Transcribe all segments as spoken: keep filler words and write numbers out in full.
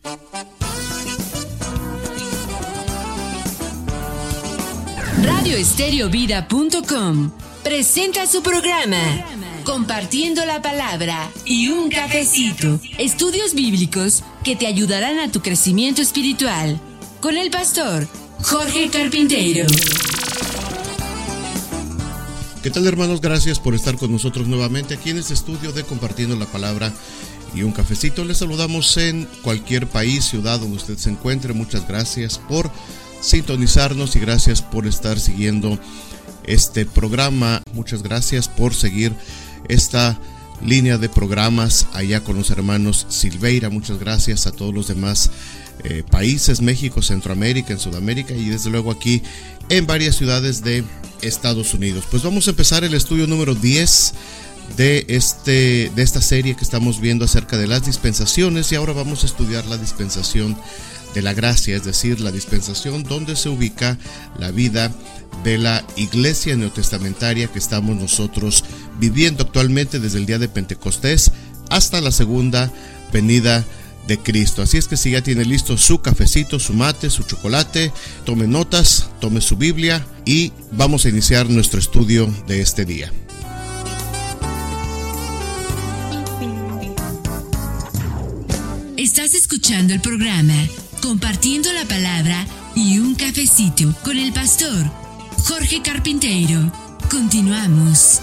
radio estéreo vida punto com presenta su programa Compartiendo la Palabra y un Cafecito. Estudios bíblicos que te ayudarán a tu crecimiento espiritual. Con el pastor Jorge Carpintero. ¿Qué tal, hermanos? Gracias por estar con nosotros nuevamente aquí en este estudio de Compartiendo la Palabra y un Cafecito. Les saludamos en cualquier país, ciudad donde usted se encuentre. Muchas gracias por sintonizarnos y gracias por estar siguiendo este programa. Muchas gracias por seguir esta línea de programas allá con los hermanos Silveira. Muchas gracias a todos los demás eh, países, México, Centroamérica, en Sudamérica y desde luego aquí en varias ciudades de Estados Unidos. Pues vamos a empezar el estudio número diez de, este, de esta serie que estamos viendo acerca de las dispensaciones, y ahora vamos a estudiar la dispensación de la gracia, es decir, la dispensación donde se ubica la vida de la iglesia neotestamentaria que estamos nosotros viviendo actualmente desde el día de Pentecostés hasta la segunda venida de Cristo. Así es que si ya tiene listo su cafecito, su mate, su chocolate, tome notas, tome su Biblia y vamos a iniciar nuestro estudio de este día. Estás escuchando el programa Compartiendo la Palabra y un Cafecito con el pastor Jorge Carpintero. Continuamos.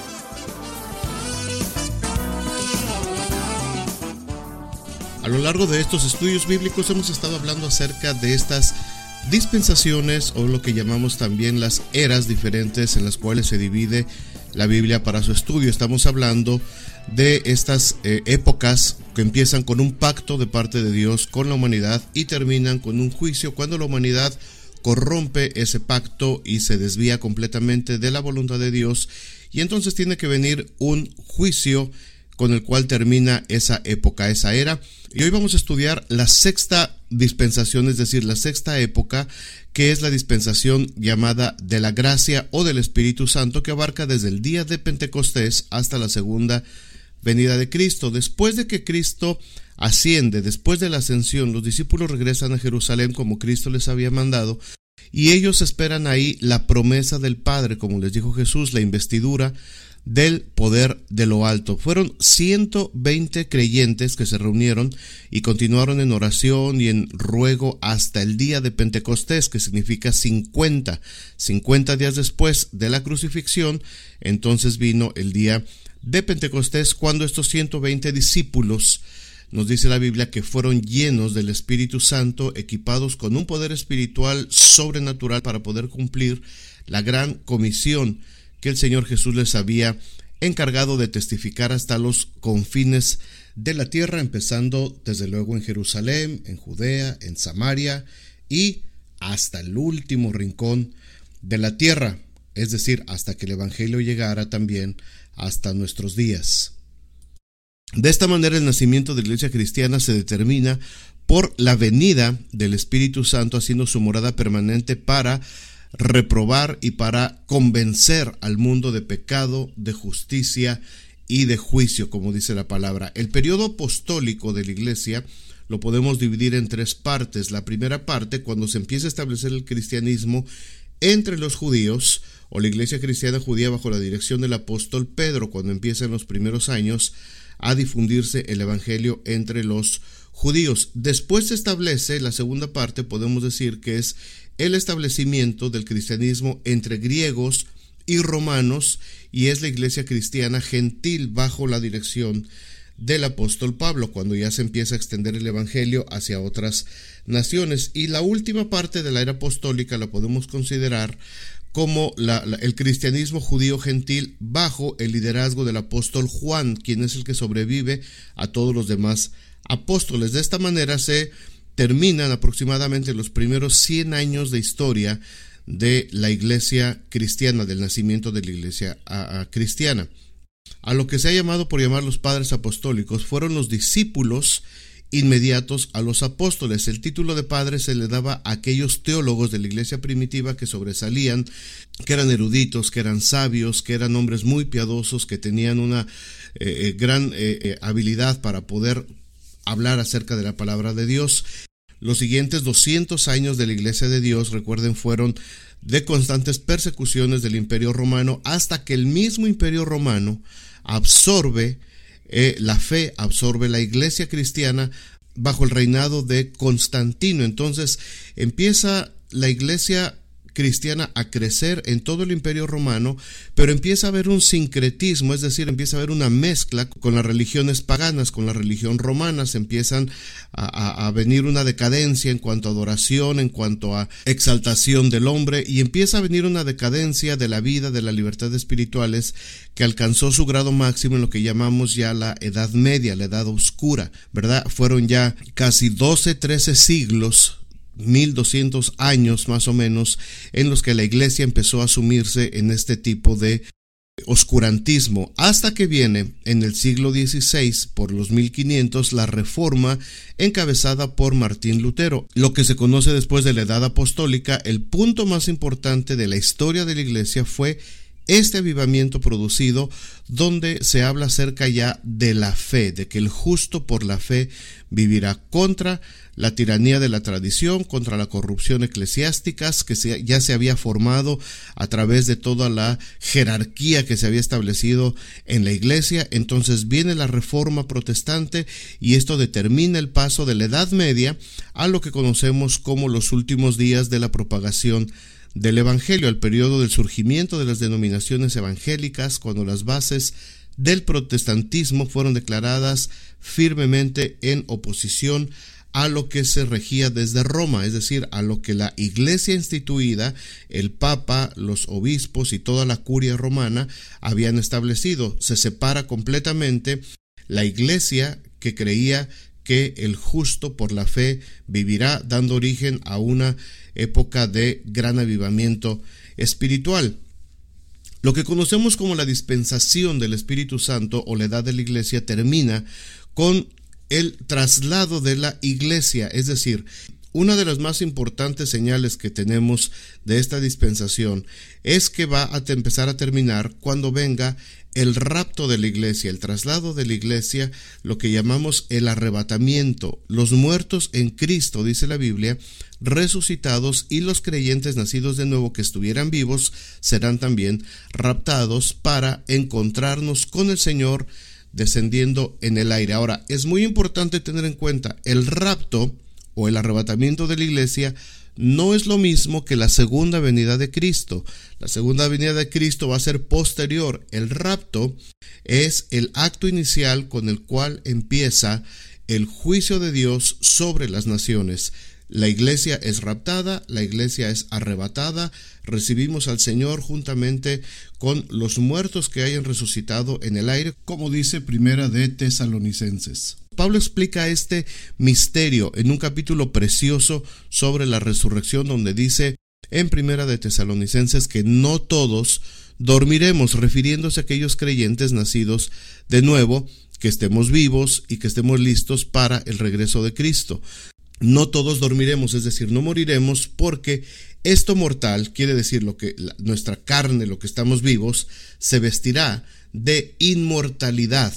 A lo largo de estos estudios bíblicos hemos estado hablando acerca de estas dispensaciones, o lo que llamamos también las eras diferentes en las cuales se divide la Biblia para su estudio. Estamos hablando de estas eh, épocas que empiezan con un pacto de parte de Dios con la humanidad y terminan con un juicio cuando la humanidad corrompe ese pacto y se desvía completamente de la voluntad de Dios, y entonces tiene que venir un juicio con el cual termina esa época, esa era. Y hoy vamos a estudiar la sexta dispensación, es decir, la sexta época, que es la dispensación llamada de la gracia o del Espíritu Santo, que abarca desde el día de Pentecostés hasta la segunda venida de Cristo. Después de que Cristo asciende, después de la ascensión, los discípulos regresan a Jerusalén como Cristo les había mandado, y ellos esperan ahí la promesa del Padre, como les dijo Jesús, la investidura del poder de lo alto. Fueron ciento veinte creyentes que se reunieron y continuaron en oración y en ruego hasta el día de Pentecostés, que significa cincuenta. cincuenta días después de la crucifixión, entonces vino el día de Pentecostés, cuando estos ciento veinte discípulos, nos dice la Biblia, que fueron llenos del Espíritu Santo, equipados con un poder espiritual sobrenatural para poder cumplir la gran comisión que el Señor Jesús les había encargado de testificar hasta los confines de la tierra, empezando desde luego en Jerusalén, en Judea, en Samaria y hasta el último rincón de la tierra, es decir, hasta que el Evangelio llegara también hasta nuestros días. De esta manera, el nacimiento de la iglesia cristiana se determina por la venida del Espíritu Santo haciendo su morada permanente para reprobar y para convencer al mundo de pecado, de justicia y de juicio, como dice la palabra. El periodo apostólico de la iglesia lo podemos dividir en tres partes. La primera parte, cuando se empieza a establecer el cristianismo entre los judíos, o la iglesia cristiana judía bajo la dirección del apóstol Pedro, cuando empieza en los primeros años a difundirse el evangelio entre los judíos. Después se establece la segunda parte, podemos decir que es el establecimiento del cristianismo entre griegos y romanos, y es la iglesia cristiana gentil bajo la dirección del apóstol Pablo, cuando ya se empieza a extender el evangelio hacia otras naciones. Y la última parte de la era apostólica la podemos considerar como la, la, el cristianismo judío gentil bajo el liderazgo del apóstol Juan, quien es el que sobrevive a todos los demás apóstoles. De esta manera se terminan aproximadamente los primeros cien años de historia de la iglesia cristiana, del nacimiento de la iglesia a, a cristiana. A lo que se ha llamado por llamar los padres apostólicos fueron los discípulos inmediatos a los apóstoles. El título de padre se le daba a aquellos teólogos de la iglesia primitiva que sobresalían, que eran eruditos, que eran sabios, que eran hombres muy piadosos, que tenían una eh, gran eh, habilidad para poder hablar acerca de la palabra de Dios. Los siguientes doscientos años de la Iglesia de Dios, recuerden, fueron de constantes persecuciones del Imperio Romano, hasta que el mismo Imperio Romano absorbe eh, la fe, absorbe la Iglesia cristiana bajo el reinado de Constantino. Entonces empieza la Iglesia cristiana a crecer en todo el Imperio Romano, pero empieza a haber un sincretismo, es decir, empieza a haber una mezcla con las religiones paganas, con la religión romana. Se empiezan a, a, a venir una decadencia en cuanto a adoración, en cuanto a exaltación del hombre, y empieza a venir una decadencia de la vida, de la libertad espirituales, que alcanzó su grado máximo en lo que llamamos ya la Edad Media, la Edad Oscura, ¿verdad? Fueron ya casi doce, trece siglos, mil doscientos años más o menos, en los que la Iglesia empezó a sumirse en este tipo de oscurantismo, hasta que viene en el siglo dieciséis, por los mil quinientos, la Reforma encabezada por Martín Lutero, lo que se conoce después de la Edad Apostólica. El punto más importante de la historia de la Iglesia fue este avivamiento producido, donde se habla acerca ya de la fe, de que el justo por la fe vivirá, contra la tiranía de la tradición, contra la corrupción eclesiástica que se, ya se había formado a través de toda la jerarquía que se había establecido en la Iglesia. Entonces viene la Reforma protestante, y esto determina el paso de la Edad Media a lo que conocemos como los últimos días de la propagación del Evangelio, al periodo del surgimiento de las denominaciones evangélicas, cuando las bases del protestantismo fueron declaradas firmemente en oposición a lo que se regía desde Roma, es decir, a lo que la Iglesia instituida, el Papa, los obispos y toda la curia romana habían establecido. Se separa completamente la Iglesia, que creía que el justo por la fe vivirá, dando origen a una época de gran avivamiento espiritual. Lo que conocemos como la dispensación del Espíritu Santo o la edad de la Iglesia termina con el traslado de la Iglesia, es decir, una de las más importantes señales que tenemos de esta dispensación es que va a empezar a terminar cuando venga el rapto de la Iglesia, el traslado de la Iglesia, lo que llamamos el arrebatamiento. Los muertos en Cristo, dice la Biblia, resucitados, y los creyentes nacidos de nuevo que estuvieran vivos serán también raptados para encontrarnos con el Señor descendiendo en el aire. Ahora, es muy importante tener en cuenta, el rapto o el arrebatamiento de la Iglesia no es lo mismo que la segunda venida de Cristo. La segunda venida de Cristo va a ser posterior. El rapto es el acto inicial con el cual empieza el juicio de Dios sobre las naciones. La Iglesia es raptada, la Iglesia es arrebatada, recibimos al Señor juntamente con los muertos que hayan resucitado en el aire, como dice Primera de Tesalonicenses. Pablo explica este misterio en un capítulo precioso sobre la resurrección, donde dice en Primera de Tesalonicenses que no todos dormiremos, refiriéndose a aquellos creyentes nacidos de nuevo, que estemos vivos y que estemos listos para el regreso de Cristo. No todos dormiremos, es decir, no moriremos, porque esto mortal, quiere decir lo que la, nuestra carne, lo que estamos vivos, se vestirá de inmortalidad.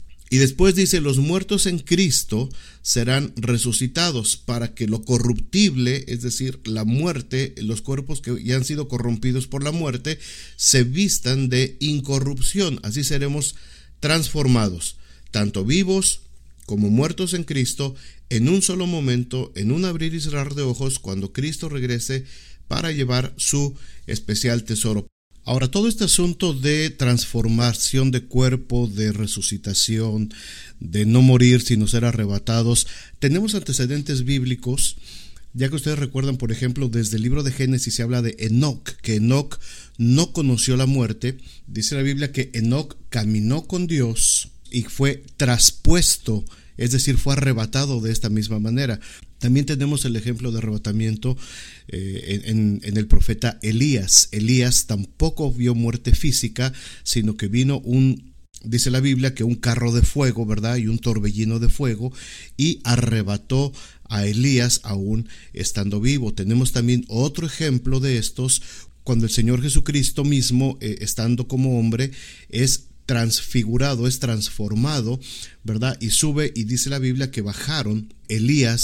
Y después dice, los muertos en Cristo serán resucitados para que lo corruptible, es decir, la muerte, los cuerpos que ya han sido corrompidos por la muerte, se vistan de incorrupción. Así seremos transformados, tanto vivos como muertos en Cristo, en un solo momento, en un abrir y cerrar de ojos, cuando Cristo regrese para llevar su especial tesoro. Ahora, todo este asunto de transformación de cuerpo, de resucitación, de no morir sino ser arrebatados, tenemos antecedentes bíblicos, ya que ustedes recuerdan, por ejemplo, desde el libro de Génesis se habla de Enoc, que Enoc no conoció la muerte. Dice la Biblia que Enoc caminó con Dios y fue traspuesto, es decir, fue arrebatado de esta misma manera. También tenemos el ejemplo de arrebatamiento eh, en, en el profeta Elías. Elías tampoco vio muerte física, sino que vino un, dice la Biblia, que un carro de fuego, ¿verdad? Y un torbellino de fuego, y arrebató a Elías aún estando vivo. Tenemos también otro ejemplo de estos, cuando el Señor Jesucristo mismo, eh, estando como hombre, es transfigurado, es transformado, ¿verdad? Y sube, y dice la Biblia que bajaron Elías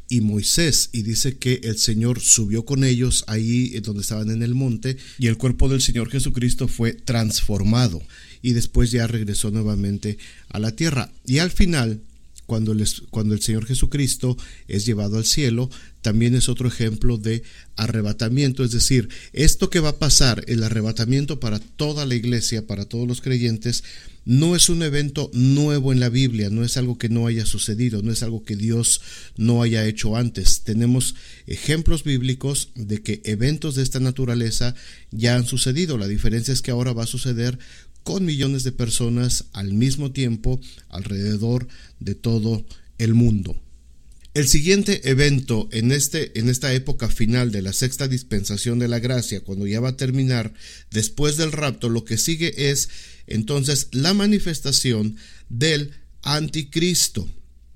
y Moisés, y dice que el Señor subió con ellos ahí donde estaban en el monte, y el cuerpo del Señor Jesucristo fue transformado y después ya regresó nuevamente a la tierra. Y al final, cuando, les, cuando el Señor Jesucristo es llevado al cielo, también es otro ejemplo de arrebatamiento, es decir, esto que va a pasar, el arrebatamiento para toda la iglesia, para todos los creyentes, no es un evento nuevo en la Biblia, no es algo que no haya sucedido, no es algo que Dios no haya hecho antes. Tenemos ejemplos bíblicos de que eventos de esta naturaleza ya han sucedido. La diferencia es que ahora va a suceder con millones de personas al mismo tiempo alrededor de todo el mundo. El siguiente evento en, este, en esta época final de la sexta dispensación de la gracia, cuando ya va a terminar después del rapto, lo que sigue es entonces la manifestación del anticristo.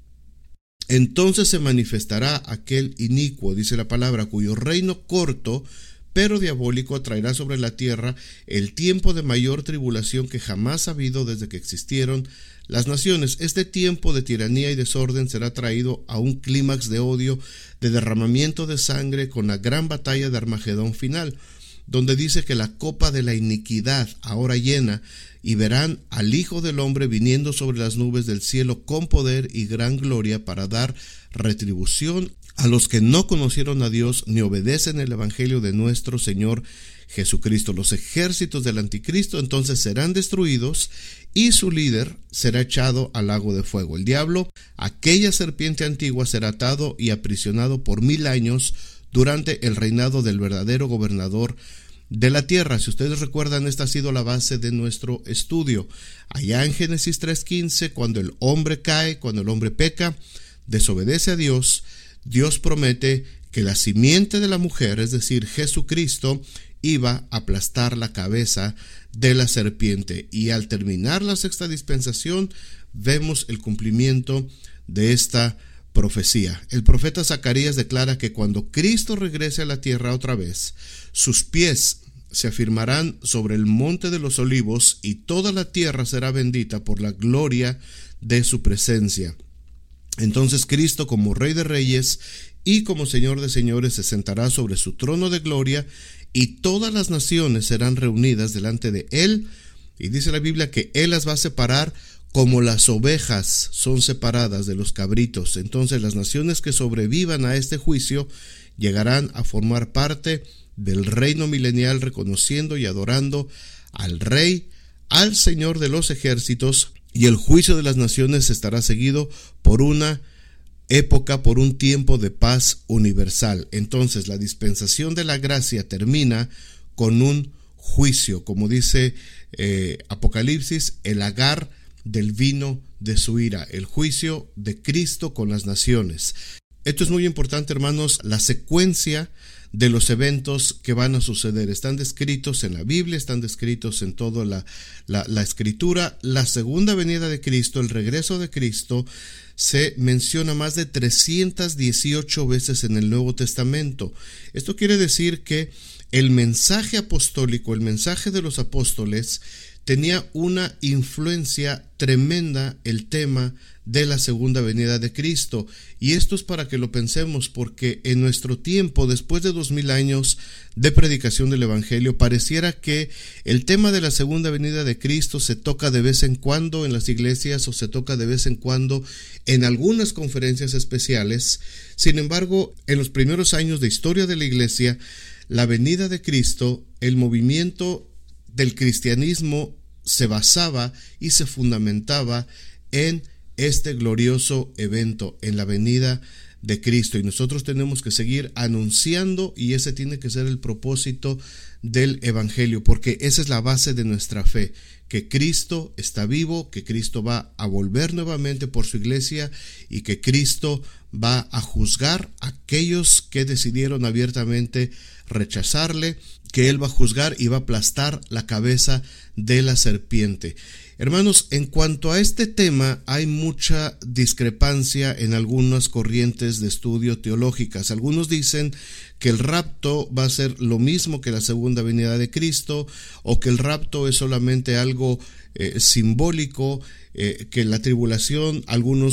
Entonces se manifestará aquel inicuo, dice la palabra, cuyo reino corto pero diabólico traerá sobre la tierra el tiempo de mayor tribulación que jamás ha habido desde que existieron las naciones. Este tiempo de tiranía y desorden será traído a un clímax de odio, de derramamiento de sangre, con la gran batalla de Armagedón final, donde dice que la copa de la iniquidad ahora llena, y verán al Hijo del Hombre viniendo sobre las nubes del cielo con poder y gran gloria para dar retribución a los que no conocieron a Dios ni obedecen el evangelio de nuestro Señor Jesucristo. Los ejércitos del anticristo entonces serán destruidos y su líder será echado al lago de fuego. El diablo, aquella serpiente antigua, será atado y aprisionado por mil años durante el reinado del verdadero gobernador de la tierra. Si ustedes recuerdan, esta ha sido la base de nuestro estudio. Allá en Génesis tres quince, cuando el hombre cae, cuando el hombre peca, desobedece a Dios, Dios promete que la simiente de la mujer, es decir, Jesucristo, iba a aplastar la cabeza de la serpiente. Y al terminar la sexta dispensación, vemos el cumplimiento de esta profecía. El profeta Zacarías declara que cuando Cristo regrese a la tierra otra vez, sus pies se afirmarán sobre el monte de los olivos y toda la tierra será bendita por la gloria de su presencia. Entonces Cristo, como Rey de Reyes y como Señor de Señores, se sentará sobre su trono de gloria y todas las naciones serán reunidas delante de Él. Y dice la Biblia que Él las va a separar como las ovejas son separadas de los cabritos. Entonces las naciones que sobrevivan a este juicio llegarán a formar parte del reino milenial, reconociendo y adorando al Rey, al Señor de los ejércitos, y el juicio de las naciones estará seguido por una época, por un tiempo de paz universal. Entonces la dispensación de la gracia termina con un juicio, como dice eh, Apocalipsis, el lagar del vino de su ira, el juicio de Cristo con las naciones. Esto es muy importante, hermanos, la secuencia de los eventos que van a suceder. Están descritos en la Biblia, están descritos en toda la, la, la escritura. La segunda venida de Cristo, el regreso de Cristo, se menciona más de trescientas dieciocho veces en el Nuevo Testamento. Esto quiere decir que el mensaje apostólico, el mensaje de los apóstoles, tenía una influencia tremenda el tema de la segunda venida de Cristo. Y esto es para que lo pensemos, porque en nuestro tiempo, después de dos mil años de predicación del Evangelio, pareciera que el tema de la segunda venida de Cristo se toca de vez en cuando en las iglesias o se toca de vez en cuando en algunas conferencias especiales. Sin embargo, en los primeros años de historia de la iglesia, la venida de Cristo, el movimiento del cristianismo se basaba y se fundamentaba en este glorioso evento, en la venida de Cristo, y nosotros tenemos que seguir anunciando, y ese tiene que ser el propósito del Evangelio, porque esa es la base de nuestra fe, que Cristo está vivo, que Cristo va a volver nuevamente por su iglesia y que Cristo va a juzgar a aquellos que decidieron abiertamente rechazarle, que Él va a juzgar y va a aplastar la cabeza de la serpiente. Hermanos, en cuanto a este tema hay mucha discrepancia en algunas corrientes de estudio teológicas. Algunos dicen que el rapto va a ser lo mismo que la segunda venida de Cristo, o que el rapto es solamente algo eh, simbólico, eh, que la tribulación, algunos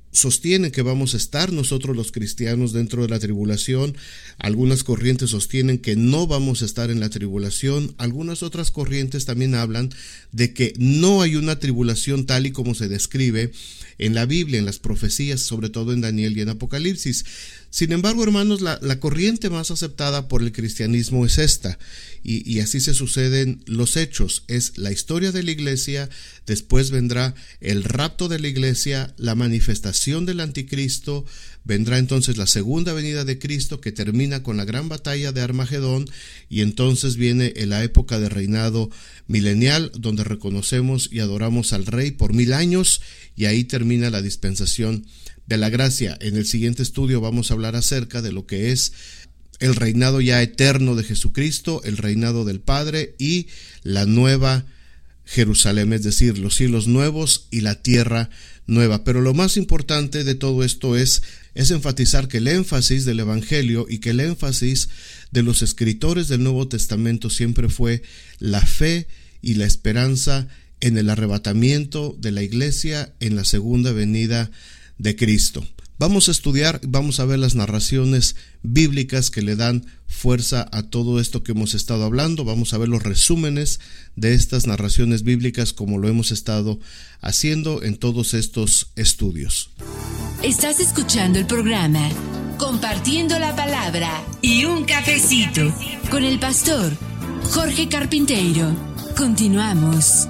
sostienen que vamos a estar nosotros los cristianos dentro de la tribulación, algunas corrientes sostienen que no vamos a estar en la tribulación, algunas otras corrientes también hablan de que no hay una tribulación tal y como se describe en la Biblia, en las profecías, sobre todo en Daniel y en Apocalipsis. Sin embargo, hermanos, la, la corriente más aceptada por el cristianismo es esta, y, y así se suceden los hechos. Es la historia de la iglesia, después vendrá el rapto de la iglesia, la manifestación del anticristo, vendrá entonces la segunda venida de Cristo, que termina con la gran batalla de Armagedón, y entonces viene la época de reinado milenial, donde reconocemos y adoramos al Rey por mil años, y ahí termina la dispensación de la gracia. En el siguiente estudio vamos a hablar acerca de lo que es el reinado ya eterno de Jesucristo, el reinado del Padre y la nueva Jerusalén, es decir, los cielos nuevos y la tierra nueva. Pero lo más importante de todo esto es, es enfatizar que el énfasis del Evangelio y que el énfasis de los escritores del Nuevo Testamento siempre fue la fe y la esperanza en el arrebatamiento de la iglesia en la segunda venida de Cristo. Vamos a estudiar, vamos a ver las narraciones bíblicas que le dan fuerza a todo esto que hemos estado hablando. Vamos a ver los resúmenes de estas narraciones bíblicas como lo hemos estado haciendo en todos estos estudios. Estás escuchando el programa Compartiendo la Palabra y un Cafecito con el pastor Jorge Carpinteiro. Continuamos.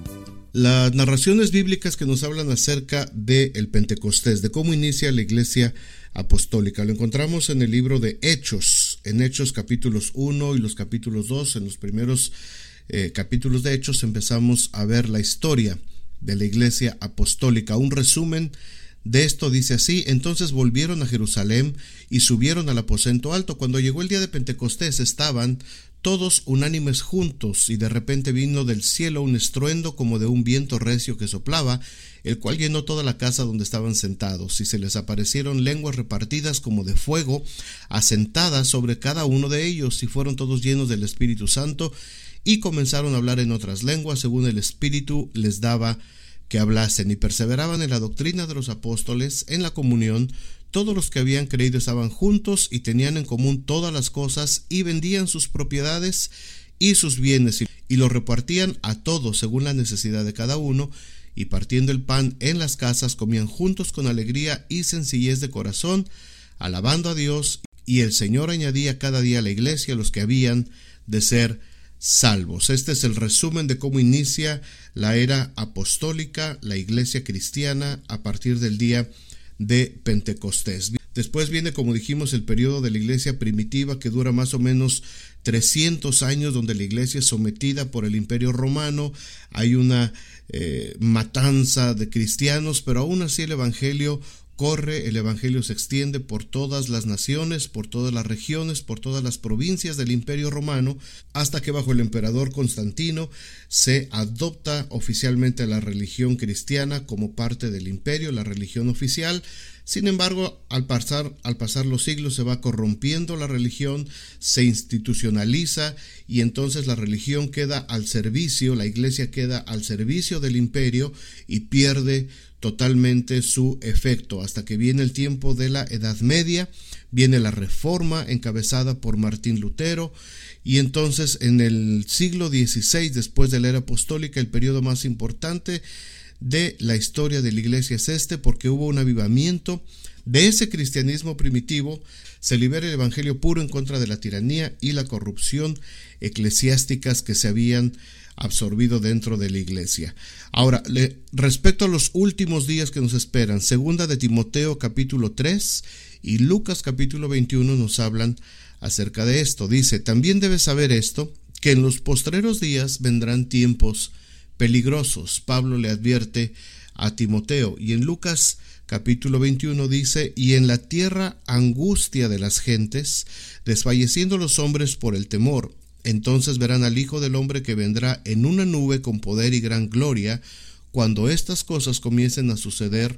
Las narraciones bíblicas que nos hablan acerca del Pentecostés, de cómo inicia la iglesia apostólica, lo encontramos en el libro de Hechos, en Hechos capítulos uno y los capítulos dos. En los primeros eh, capítulos de Hechos empezamos a ver la historia de la iglesia apostólica. Un resumen de esto dice así: entonces volvieron a Jerusalén y subieron al aposento alto. Cuando llegó el día de Pentecostés estaban todos unánimes juntos, y de repente vino del cielo un estruendo como de un viento recio que soplaba, el cual llenó toda la casa donde estaban sentados, y se les aparecieron lenguas repartidas como de fuego, asentadas sobre cada uno de ellos, y fueron todos llenos del Espíritu Santo, y comenzaron a hablar en otras lenguas, según el Espíritu les daba que hablasen, y perseveraban en la doctrina de los apóstoles, en la comunión. Todos los que habían creído estaban juntos y tenían en común todas las cosas, y vendían sus propiedades y sus bienes y los repartían a todos según la necesidad de cada uno, y partiendo el pan en las casas comían juntos con alegría y sencillez de corazón, alabando a Dios, y el Señor añadía cada día a la iglesia los que habían de ser salvos. Este es el resumen de cómo inicia la era apostólica, la iglesia cristiana, a partir del día de Pentecostés. Después viene, como dijimos, el periodo de la iglesia primitiva, que dura más o menos trescientos años, donde la iglesia es sometida por el Imperio Romano. Hay una eh, matanza de cristianos, pero aún así el evangelio corre, el evangelio se extiende por todas las naciones, por todas las regiones, por todas las provincias del Imperio Romano, hasta que bajo el emperador Constantino se adopta oficialmente la religión cristiana como parte del imperio, la religión oficial. Sin embargo, al pasar, al pasar los siglos se va corrompiendo la religión, se institucionaliza, y entonces la religión queda al servicio, la iglesia queda al servicio del imperio y pierde totalmente su efecto, hasta que viene el tiempo de la Edad Media, viene la Reforma encabezada por Martín Lutero, y entonces en el siglo dieciséis, después de la era apostólica, el periodo más importante de la historia de la iglesia es este, porque hubo un avivamiento de ese cristianismo primitivo, se libera el evangelio puro en contra de la tiranía y la corrupción eclesiásticas que se habían absorbido dentro de la iglesia. Ahora, le, respecto a los últimos días que nos esperan, segunda de Timoteo capítulo tres y Lucas capítulo veintiuno nos hablan acerca de esto. Dice: también debes saber esto, que en los postreros días vendrán tiempos peligrosos. Pablo le advierte a Timoteo. Y en Lucas capítulo veintiuno dice: y en la tierra angustia de las gentes, desfalleciendo los hombres por el temor. Entonces verán al Hijo del Hombre que vendrá en una nube con poder y gran gloria. Cuando estas cosas comiencen a suceder,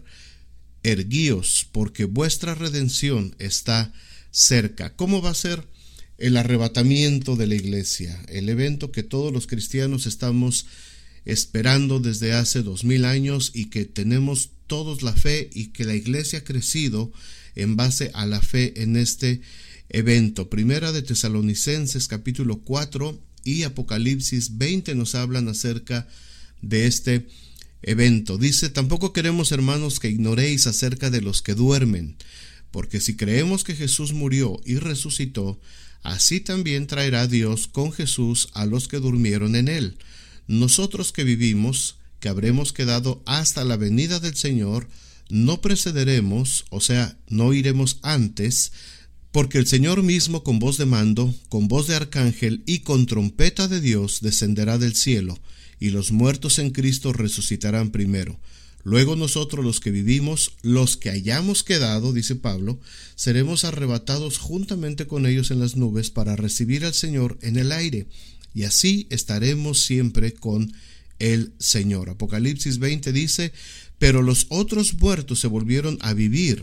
erguíos, porque vuestra redención está cerca. ¿Cómo va a ser el arrebatamiento de la iglesia? El evento que todos los cristianos estamos esperando desde hace dos mil años y que tenemos todos la fe y que la iglesia ha crecido en base a la fe en este evento. Primera de Tesalonicenses capítulo cuatro y Apocalipsis veinte nos hablan acerca de este evento. Dice: tampoco queremos, hermanos, que ignoréis acerca de los que duermen, porque si creemos que Jesús murió y resucitó, así también traerá Dios con Jesús a los que durmieron en él. Nosotros que vivimos, que habremos quedado hasta la venida del Señor, no precederemos, o sea, no iremos antes, porque el Señor mismo con voz de mando, con voz de arcángel y con trompeta de Dios descenderá del cielo, y los muertos en Cristo resucitarán primero. Luego nosotros los que vivimos, los que hayamos quedado, dice Pablo, seremos arrebatados juntamente con ellos en las nubes para recibir al Señor en el aire, y así estaremos siempre con el Señor. Apocalipsis veinte dice: pero los otros muertos se volvieron a vivir,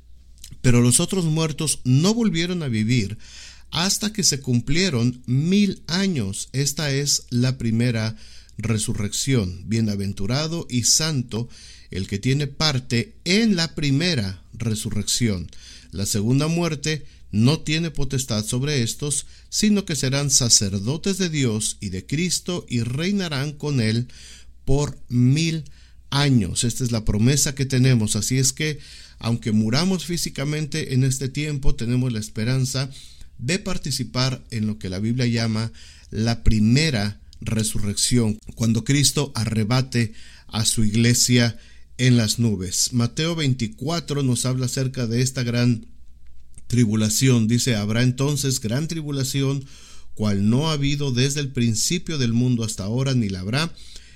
pero los otros muertos no volvieron a vivir hasta que se cumplieron mil años. Esta es la primera resurrección. Bienaventurado y santo el que tiene parte en la primera resurrección. La segunda muerte no tiene potestad sobre estos, sino que serán sacerdotes de Dios y de Cristo y reinarán con él por mil años. Esta es la promesa que tenemos. Así es que, aunque muramos físicamente en este tiempo, tenemos la esperanza de participar en lo que la Biblia llama la primera resurrección, cuando Cristo arrebate a su iglesia en las nubes. Mateo veinticuatro nos habla acerca de esta gran tribulación. Dice: habrá entonces gran tribulación, cual no ha habido desde el principio del mundo hasta ahora, ni la habrá,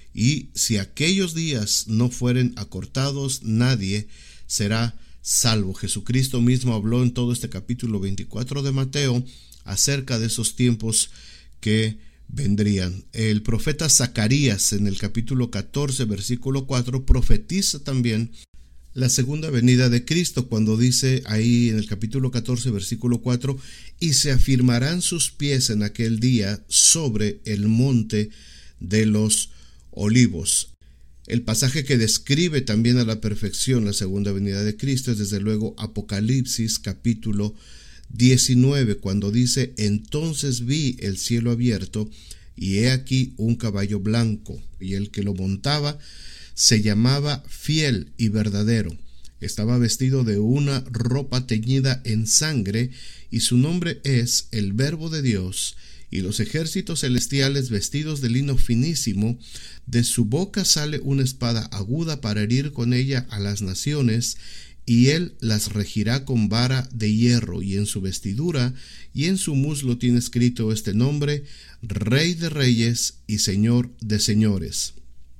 y si aquellos días no fueren acortados, nadie será salvo. Jesucristo mismo habló en todo este capítulo veinticuatro de Mateo acerca de esos tiempos que vendrían. El profeta Zacarías en el capítulo catorce versículo cuatro profetiza también la segunda venida de Cristo, cuando dice ahí en el capítulo catorce versículo cuatro: y se afirmarán sus pies en aquel día sobre el monte de los olivos. El pasaje que describe también a la perfección la segunda venida de Cristo es desde luego Apocalipsis capítulo diecinueve, cuando dice: entonces vi el cielo abierto y he aquí un caballo blanco, y el que lo montaba se llamaba Fiel y Verdadero. Estaba vestido de una ropa teñida en sangre, y su nombre es el Verbo de Dios. Y los ejércitos celestiales, vestidos de lino finísimo, de su boca sale una espada aguda para herir con ella a las naciones, y él las regirá con vara de hierro, y en su vestidura y en su muslo tiene escrito este nombre: Rey de Reyes y Señor de Señores.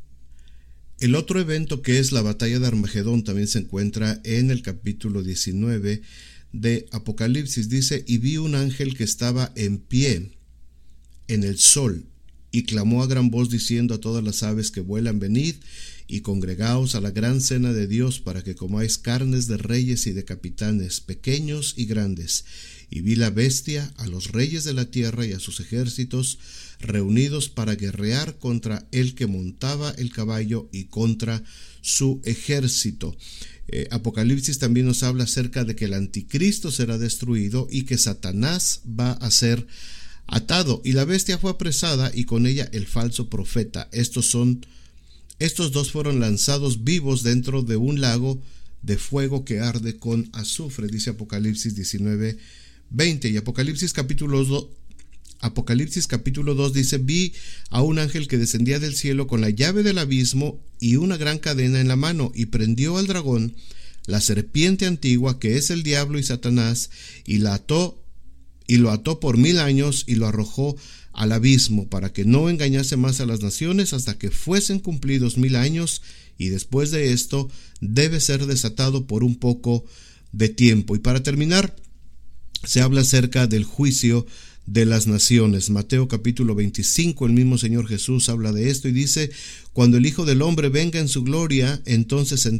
El otro evento, que es la batalla de Armagedón, también se encuentra en el capítulo diecinueve de Apocalipsis. Dice: y vi un ángel que estaba en pie en el sol, y clamó a gran voz diciendo a todas las aves que vuelan: venid y congregaos a la gran cena de Dios, para que comáis carnes de reyes y de capitanes, pequeños y grandes. Y vi la bestia, a los reyes de la tierra y a sus ejércitos, reunidos para guerrear contra el que montaba el caballo y contra su ejército. Eh, Apocalipsis también nos habla acerca de que el anticristo será destruido y que Satanás va a ser atado, y la bestia fue apresada y con ella el falso profeta. Estos son Estos dos fueron lanzados vivos dentro de un lago de fuego que arde con azufre, dice Apocalipsis diecinueve veinte. Y Apocalipsis capítulo dos, Apocalipsis capítulo dos dice: vi a un ángel que descendía del cielo con la llave del abismo y una gran cadena en la mano, y prendió al dragón, la serpiente antigua, que es el diablo y Satanás, y la ató y lo ató por mil años y lo arrojó al abismo, para que no engañase más a las naciones hasta que fuesen cumplidos mil años, y después de esto debe ser desatado por un poco de tiempo. Y para terminar, se habla acerca del juicio de las naciones. Mateo capítulo veinticinco, el mismo Señor Jesús habla de esto y dice: cuando el Hijo del Hombre venga en su gloria, entonces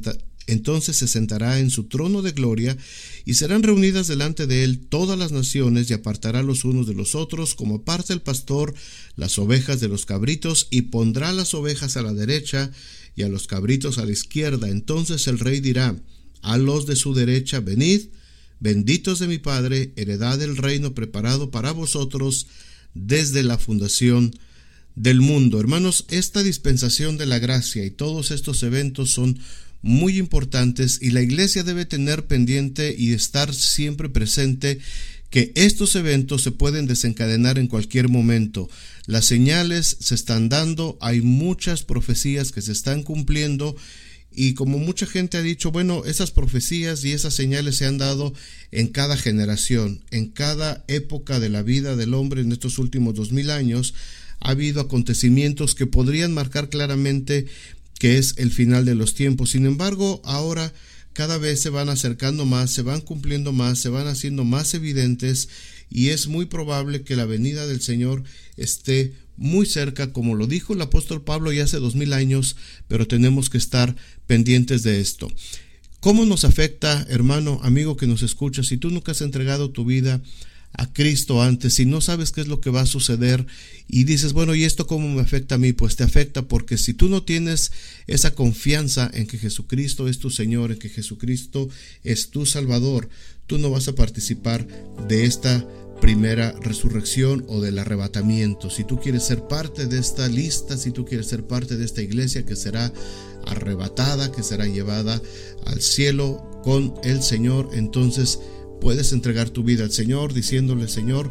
Entonces se sentará en su trono de gloria, y serán reunidas delante de él todas las naciones, y apartará los unos de los otros, como aparta el pastor las ovejas de los cabritos, y pondrá las ovejas a la derecha y a los cabritos a la izquierda. Entonces el rey dirá a los de su derecha: venid, benditos de mi Padre, heredad del reino preparado para vosotros desde la fundación del mundo. Hermanos, esta dispensación de la gracia y todos estos eventos son muy importantes, y la iglesia debe tener pendiente y estar siempre presente que estos eventos se pueden desencadenar en cualquier momento. Las señales se están dando, hay muchas profecías que se están cumpliendo, y como mucha gente ha dicho, bueno, esas profecías y esas señales se han dado en cada generación, en cada época de la vida del hombre. En estos últimos dos mil años ha habido acontecimientos que podrían marcar claramente que es el final de los tiempos. Sin embargo, ahora cada vez se van acercando más, se van cumpliendo más, se van haciendo más evidentes, y es muy probable que la venida del Señor esté muy cerca, como lo dijo el apóstol Pablo ya hace dos mil años, pero tenemos que estar pendientes de esto. ¿Cómo nos afecta, hermano, amigo que nos escucha, si tú nunca has entregado tu vida a Cristo antes, si no sabes qué es lo que va a suceder y dices, bueno, ¿y esto cómo me afecta a mí? Pues te afecta, porque si tú no tienes esa confianza en que Jesucristo es tu Señor, en que Jesucristo es tu Salvador, tú no vas a participar de esta primera resurrección o del arrebatamiento. Si tú quieres ser parte de esta lista, si tú quieres ser parte de esta iglesia que será arrebatada, que será llevada al cielo con el Señor, entonces puedes entregar tu vida al Señor diciéndole: Señor,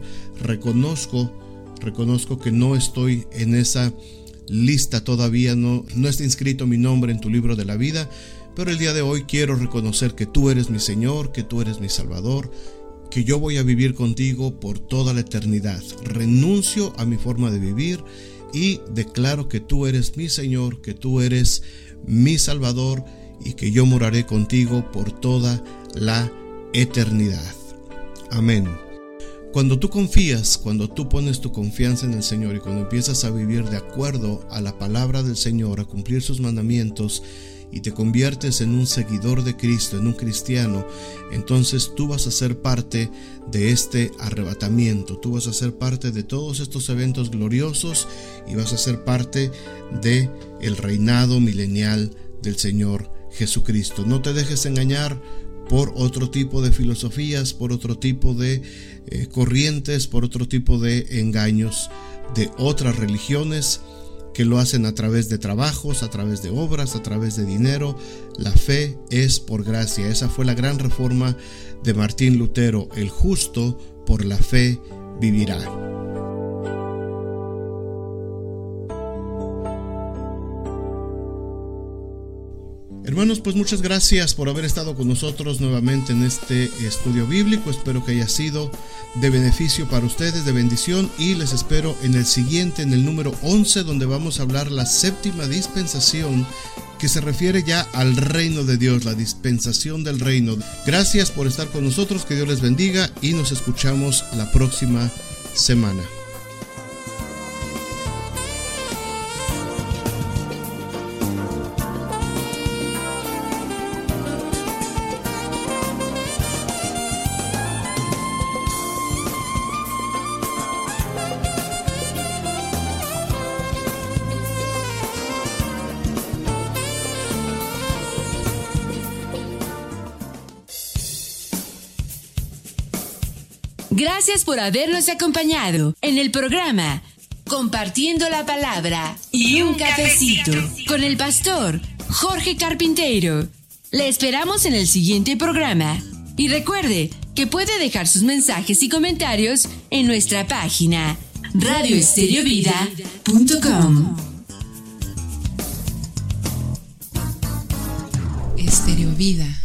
reconozco, reconozco que no estoy en esa lista todavía, no, no está inscrito mi nombre en tu libro de la vida, pero el día de hoy quiero reconocer que tú eres mi Señor, que tú eres mi Salvador, que yo voy a vivir contigo por toda la eternidad. Renuncio a mi forma de vivir y declaro que tú eres mi Señor, que tú eres mi Salvador, y que yo moraré contigo por toda la eternidad. Amén. Cuando tú confías, cuando tú pones tu confianza en el Señor y cuando empiezas a vivir de acuerdo a la palabra del Señor, a cumplir sus mandamientos, y te conviertes en un seguidor de Cristo, en un cristiano, entonces tú vas a ser parte de este arrebatamiento, tú vas a ser parte de todos estos eventos gloriosos y vas a ser parte de el reinado milenial del Señor Jesucristo. No te dejes engañar por otro tipo de filosofías, por otro tipo de eh, corrientes, por otro tipo de engaños de otras religiones que lo hacen a través de trabajos, a través de obras, a través de dinero. La fe es por gracia. Esa fue la gran reforma de Martín Lutero: el justo por la fe vivirá. Hermanos, pues muchas gracias por haber estado con nosotros nuevamente en este estudio bíblico. Espero que haya sido de beneficio para ustedes, de bendición, y les espero en el siguiente, en el número once, donde vamos a hablar la séptima dispensación, que se refiere ya al reino de Dios, la dispensación del reino. Gracias por estar con nosotros, que Dios les bendiga y nos escuchamos la próxima semana. Gracias por habernos acompañado en el programa Compartiendo la Palabra y un Cafecito con el pastor Jorge Carpintero. Le esperamos en el siguiente programa. Y recuerde que puede dejar sus mensajes y comentarios en nuestra página radio estéreo vida punto com. Estéreo Vida.